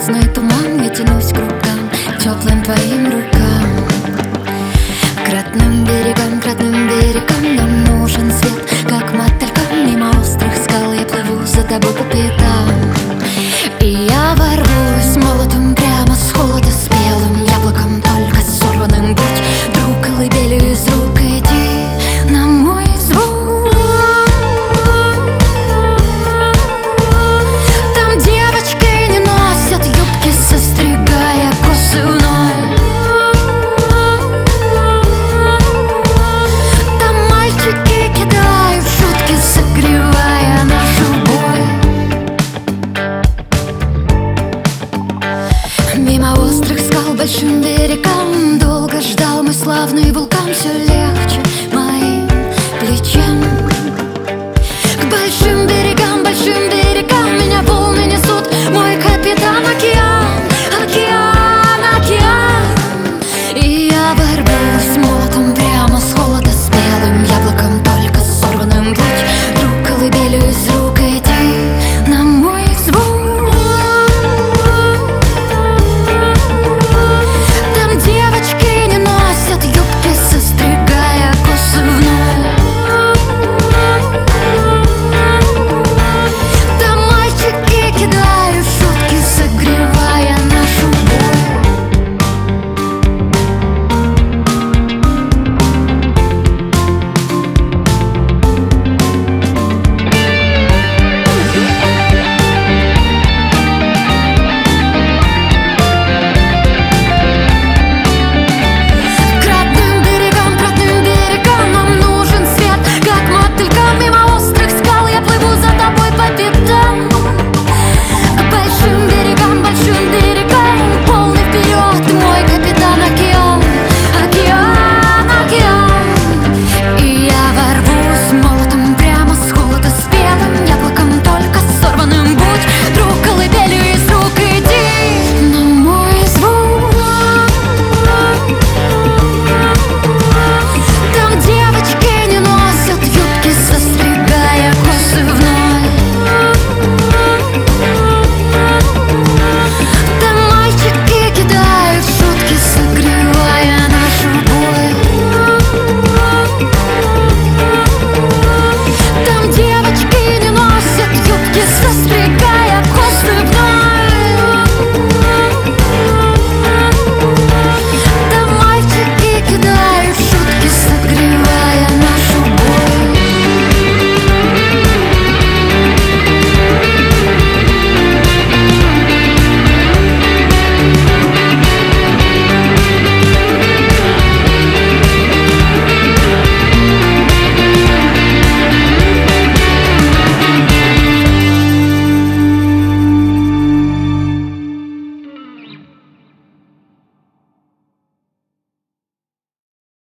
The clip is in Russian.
звездный туман, я тянусь к рукам, к теплым твоим рукам. Кратным берегам нам нужен свет, как мотылькам мимо острых скал я плыву за тобой по пятам. И я ворвусь молотом прямо с холода спелым яблоком, только сорванным будь друг, колыбелью из рук иди на мой звук. Там девочки не носят юбки, состригая косы, но